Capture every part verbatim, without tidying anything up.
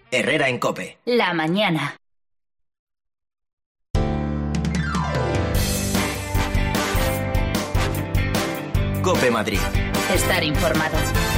Herrera en COPE. La mañana. COPE Madrid. Estar informado.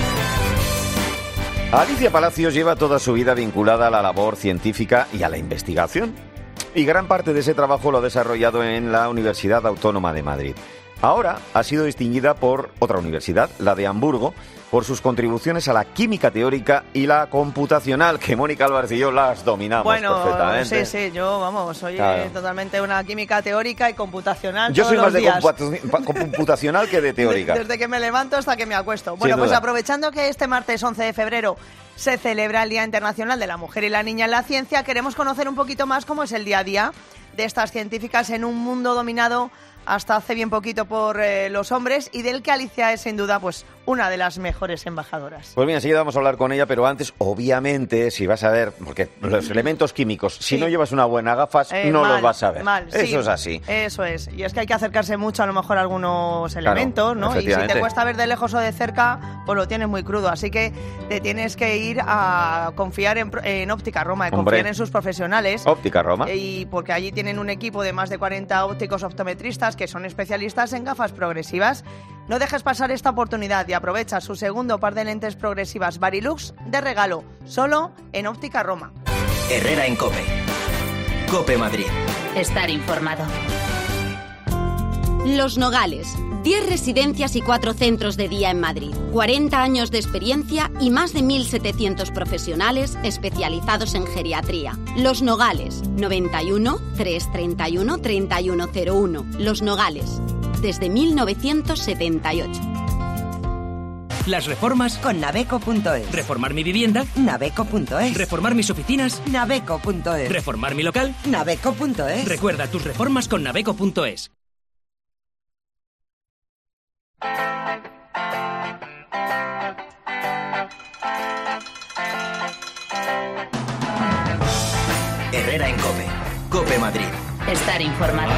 Alicia Palacios lleva toda su vida vinculada a la labor científica y a la investigación. Y gran parte de ese trabajo lo ha desarrollado en la Universidad Autónoma de Madrid. Ahora ha sido distinguida por otra universidad, la de Hamburgo, por sus contribuciones a la química teórica y la computacional, que Mónica Álvarez y yo las dominamos bueno, perfectamente. sí, sí, yo, vamos, soy Claro. eh, totalmente una química teórica y computacional Yo todos soy los más de días. computa- computacional que de teórica. Desde que me levanto hasta que me acuesto. Bueno, Sin pues duda. aprovechando que este martes once de febrero se celebra el Día Internacional de la Mujer y la Niña en la Ciencia, queremos conocer un poquito más cómo es el día a día de estas científicas en un mundo dominado hasta hace bien poquito por eh, los hombres y del que Alicia es sin duda pues una de las mejores embajadoras. Pues bien, enseguida vamos a hablar con ella, pero antes, obviamente, si vas a ver, porque los elementos químicos, si Sí. no llevas una buena gafas, Eh, no mal, los vas a ver. mal, Eso sí. es así. Eso es. Y es que hay que acercarse mucho a lo mejor a algunos Claro, elementos, ¿no? Y si efectivamente. te cuesta ver de lejos o de cerca, pues lo tienes muy crudo. Así que te tienes que ir a confiar en, en Óptica Roma, y Hombre. confiar en sus profesionales. Óptica Roma. Y porque allí tienen un equipo de más de cuarenta ópticos optometristas que son especialistas en gafas progresivas. No dejes pasar esta oportunidad y aprovecha su segundo par de lentes progresivas Varilux de regalo, solo en Óptica Roma. Herrera en COPE. COPE Madrid. Estar informado. Los Nogales. diez residencias y cuatro centros de día en Madrid. cuarenta años de experiencia y más de mil setecientos profesionales especializados en geriatría. Los Nogales. noventa y uno, trescientos treinta y uno, treinta y uno cero uno. Los Nogales. Desde mil novecientos setenta y ocho. Las reformas con naveco punto es. Reformar mi vivienda. naveco punto es. Reformar mis oficinas. naveco punto es. Reformar mi local. naveco punto es. Recuerda tus reformas con naveco punto es. Herrera en COPE. COPE Madrid. Estar informado.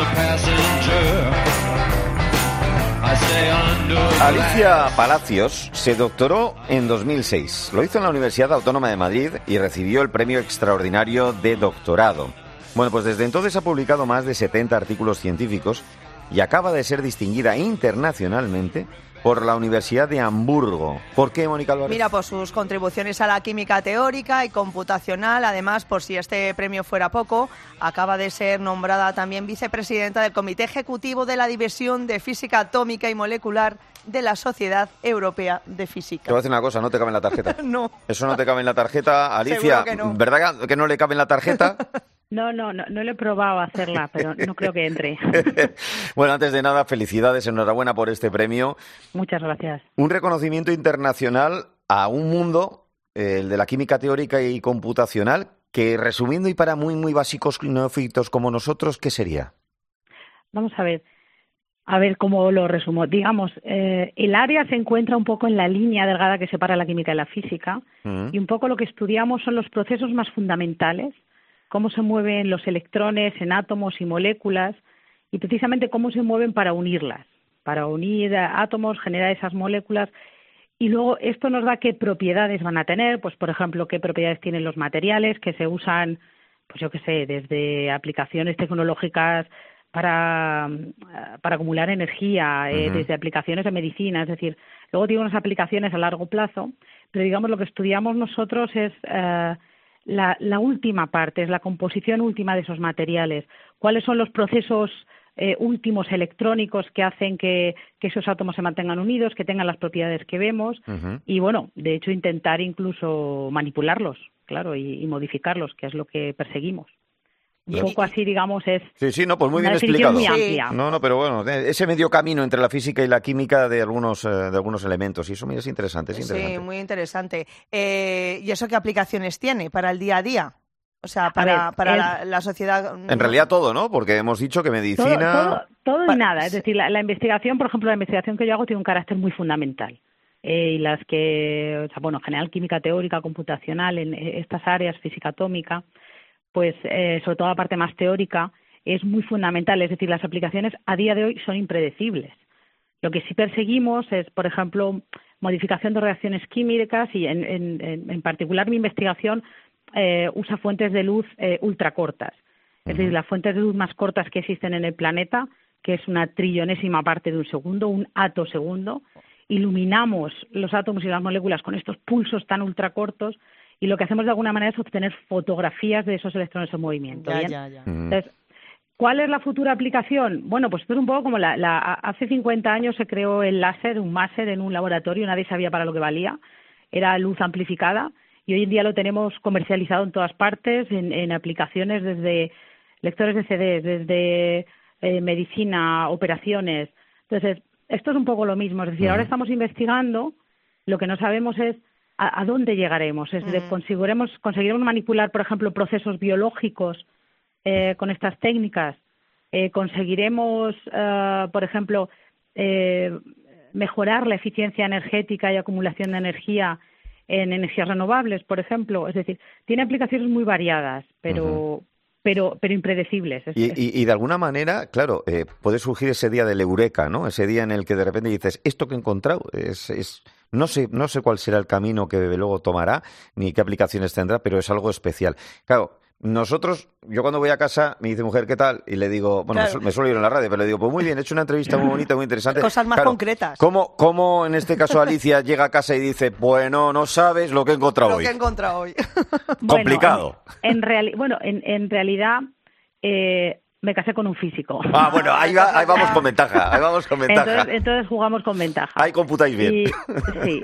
Alicia Palacios se doctoró en dos mil seis. Lo hizo en la Universidad Autónoma de Madrid y recibió el premio extraordinario de doctorado. Bueno, pues desde entonces ha publicado más de setenta artículos científicos y acaba de ser distinguida internacionalmente por la Universidad de Hamburgo. ¿Por qué, Mónica Álvarez? Mira, por sus contribuciones a la química teórica y computacional. Además, por si este premio fuera poco, acaba de ser nombrada también vicepresidenta del Comité Ejecutivo de la División de Física Atómica y Molecular de la Sociedad Europea de Física. Te voy a decir una cosa, no te cabe en la tarjeta. No. Eso no te cabe en la tarjeta, Alicia. Seguro que no. ¿Verdad que no le cabe en la tarjeta? No, no, no, no lo he probado a hacerla, pero no creo que entre. Bueno, antes de nada, felicidades, enhorabuena por este premio. Muchas gracias. Un reconocimiento internacional a un mundo, eh, el de la química teórica y computacional, que resumiendo y para muy, muy básicos neófitos como nosotros, ¿qué sería? Vamos a ver, a ver cómo lo resumo. Digamos, eh, el área se encuentra un poco en la línea delgada que separa la química y la física, Mm. y un poco lo que estudiamos son los procesos más fundamentales, cómo se mueven los electrones en átomos y moléculas, y precisamente cómo se mueven para unirlas, para unir átomos, generar esas moléculas, y luego esto nos da qué propiedades van a tener, pues por ejemplo, qué propiedades tienen los materiales que se usan, pues yo qué sé, desde aplicaciones tecnológicas para, para acumular energía, eh, Ujú. desde aplicaciones de medicina, es decir, luego tiene unas aplicaciones a largo plazo, pero digamos lo que estudiamos nosotros es eh, la, la última parte, es la composición última de esos materiales, cuáles son los procesos eh, últimos electrónicos que hacen que, que esos átomos se mantengan unidos, que tengan las propiedades que vemos, Ujú. y bueno, de hecho intentar incluso manipularlos, claro, y, y modificarlos, que es lo que perseguimos. Un Y- poco así, digamos, es Sí, sí, no, pues muy una bien definición explicado. muy Sí. amplia. No, no, pero bueno, eh, ese medio camino entre la física y la química de algunos eh, de algunos elementos, y eso mira, es interesante, es interesante. Sí, muy interesante. Eh, ¿Y eso qué aplicaciones tiene para el día a día? O sea, para, ver, para es- la, la sociedad... En realidad todo, ¿no? Porque hemos dicho que Todo, medicina... todo, todo Pa- y nada. Es decir, la, la investigación, por ejemplo, la investigación que yo hago tiene un carácter muy fundamental. Eh, y las que, o sea, bueno, en general química teórica, computacional, en eh, estas áreas, física atómica, pues eh, sobre todo la parte más teórica, es muy fundamental. Es decir, las aplicaciones a día de hoy son impredecibles. Lo que sí perseguimos es, por ejemplo, modificación de reacciones químicas y, en, en, en particular, mi investigación eh, usa fuentes de luz eh, ultracortas. Es Uh-huh. decir, las fuentes de luz más cortas que existen en el planeta, que es una trillonésima parte de un segundo, un atosegundo. Iluminamos los átomos y las moléculas con estos pulsos tan ultracortos y lo que hacemos de alguna manera es obtener fotografías de esos electrones en movimiento. Ya, ¿bien? ya, ya. Uh-huh. Entonces, ¿cuál es la futura aplicación? Bueno, pues esto es un poco como la, la, hace cincuenta años se creó el láser, un máser en un laboratorio, nadie sabía para lo que valía, era luz amplificada y hoy en día lo tenemos comercializado en todas partes, en, en aplicaciones desde lectores de C Ds, desde eh, medicina, operaciones. Entonces, esto es un poco lo mismo, es decir, uh-huh. ahora estamos investigando, lo que no sabemos es a, a dónde llegaremos, es decir, uh-huh. conseguiremos, conseguiremos manipular, por ejemplo, procesos biológicos eh, con estas técnicas, eh, conseguiremos, uh, por ejemplo, eh, mejorar la eficiencia energética y acumulación de energía en energías renovables, por ejemplo, es decir, tiene aplicaciones muy variadas, pero... Uh-huh. Pero, pero impredecibles. Es, y, es... Y, y de alguna manera, claro, eh, puede surgir ese día del eureka, ¿no? Ese día en el que de repente dices, esto que he encontrado es, es no sé, no sé cuál será el camino que luego tomará ni qué aplicaciones tendrá, pero es algo especial. Claro, nosotros, yo cuando voy a casa, me dice mujer, ¿qué tal? Y le digo, bueno, claro. me suelo ir en la radio, pero le digo, pues muy bien, he hecho una entrevista muy bonita, muy interesante. Cosas más claro, concretas. ¿cómo, ¿Cómo en este caso Alicia llega a casa y dice, bueno, no sabes lo que he encontrado lo hoy? Lo que he encontrado hoy. Complicado. Bueno, en, en, reali- bueno, en, en realidad... Eh, me casé con un físico. Ah, bueno, ahí, va, ahí vamos con ventaja, ahí vamos con ventaja. Entonces, entonces jugamos con ventaja. Ahí computáis bien. Y, sí,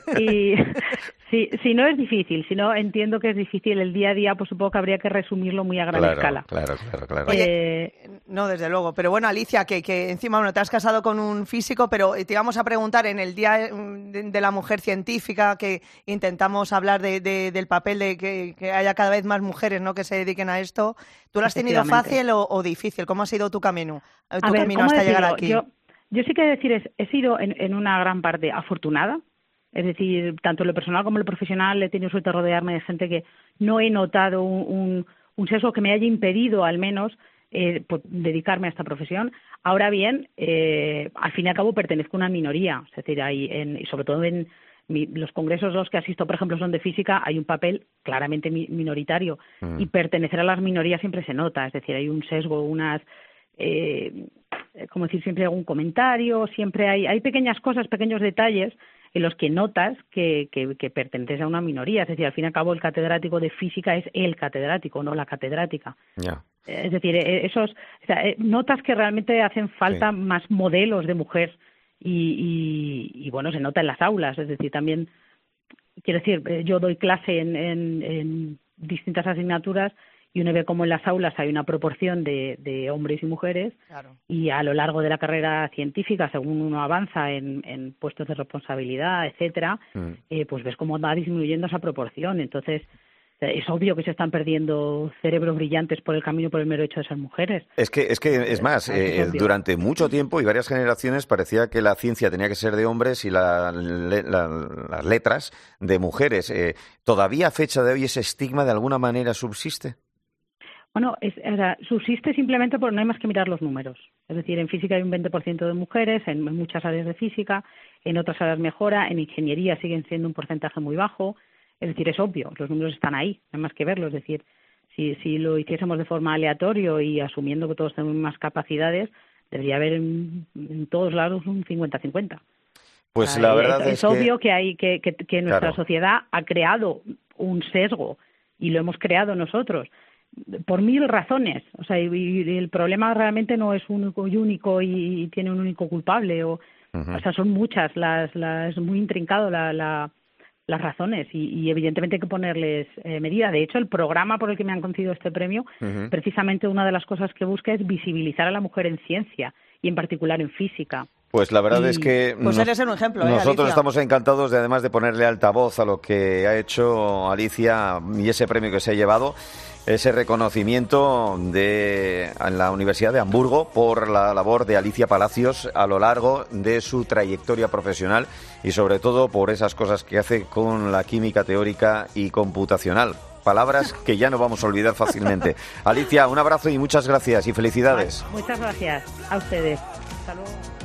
y si, si no es difícil, si no entiendo que es difícil el día a día, pues supongo que habría que resumirlo muy a gran claro, escala. Claro, claro, claro. Oye, eh, no, desde luego. Pero bueno, Alicia, que, que encima, bueno, te has casado con un físico, pero te íbamos a preguntar en el Día de, de la Mujer Científica, que intentamos hablar de, de, del papel de que, que haya cada vez más mujeres, ¿no?, que se dediquen a esto. ¿Tú lo has tenido fácil o, o difícil? ¿Cómo ha sido tu camino, tu a ver, camino hasta decirlo? llegar aquí? Yo, yo sí que decir, es, he sido en, en una gran parte afortunada. Es decir, tanto en lo personal como en lo profesional he tenido suerte de rodearme de gente que no he notado un, un, un sesgo que me haya impedido, al menos, eh, pues, dedicarme a esta profesión. Ahora bien, eh, al fin y al cabo pertenezco a una minoría. Es decir, hay en, y sobre todo en mi, los congresos a los que asisto, por ejemplo, son de física, hay un papel claramente mi, minoritario. Mm. Y pertenecer a las minorías siempre se nota. Es decir, hay un sesgo, unas... Eh, como decir, siempre hay algún comentario, siempre hay, hay pequeñas cosas, pequeños detalles en los que notas que, que, que perteneces a una minoría. Es decir, al fin y al cabo el catedrático de física es el catedrático, no la catedrática. Yeah. Es decir, esos o sea, notas que realmente hacen falta sí. más modelos de mujer y, y, y, bueno, se nota en las aulas. Es decir, también, quiero decir, yo doy clase en, en, en distintas asignaturas y uno ve cómo en las aulas hay una proporción de, de hombres y mujeres, claro. y a lo largo de la carrera científica, según uno avanza en, en puestos de responsabilidad, etcétera, mm. eh, pues ves cómo va disminuyendo esa proporción. Entonces, es obvio que se están perdiendo cerebros brillantes por el camino por el mero hecho de ser mujeres. Es que, es, que, es más, eh, es durante mucho tiempo y varias generaciones parecía que la ciencia tenía que ser de hombres y la, la, las letras de mujeres. Eh, ¿Todavía a fecha de hoy ese estigma de alguna manera subsiste? Bueno, es, o sea, subsiste simplemente porque no hay más que mirar los números. Es decir, en física hay un veinte por ciento de mujeres, en muchas áreas de física, en otras áreas mejora, en ingeniería siguen siendo un porcentaje muy bajo. Es decir, es obvio, los números están ahí, no hay más que verlos. Es decir, si, si lo hiciésemos de forma aleatoria y asumiendo que todos tenemos más capacidades, debería haber en, en todos lados un cincuenta cincuenta. Pues o sea, la verdad es, es, es obvio que, que hay que, que, que nuestra claro. sociedad ha creado un sesgo y lo hemos creado nosotros por mil razones. O sea, y, y el problema realmente no es único y único y, y tiene un único culpable. O, uh-huh. o sea, son muchas, las, las, es muy intrincado la, la, las razones y, y evidentemente hay que ponerles eh, medida. De hecho, el programa por el que me han concedido este premio, uh-huh. precisamente una de las cosas que busca es visibilizar a la mujer en ciencia y en particular en física. Pues la verdad y, es que pues nos, eres un ejemplo, ¿eh, nosotros Alicia? Estamos encantados de, además de ponerle altavoz a lo que ha hecho Alicia y ese premio que se ha llevado, ese reconocimiento de en la Universidad de Hamburgo por la labor de Alicia Palacios a lo largo de su trayectoria profesional y sobre todo por esas cosas que hace con la química teórica y computacional. Palabras que ya no vamos a olvidar fácilmente. Alicia, un abrazo y muchas gracias y felicidades. Muchas gracias a ustedes. Hasta luego.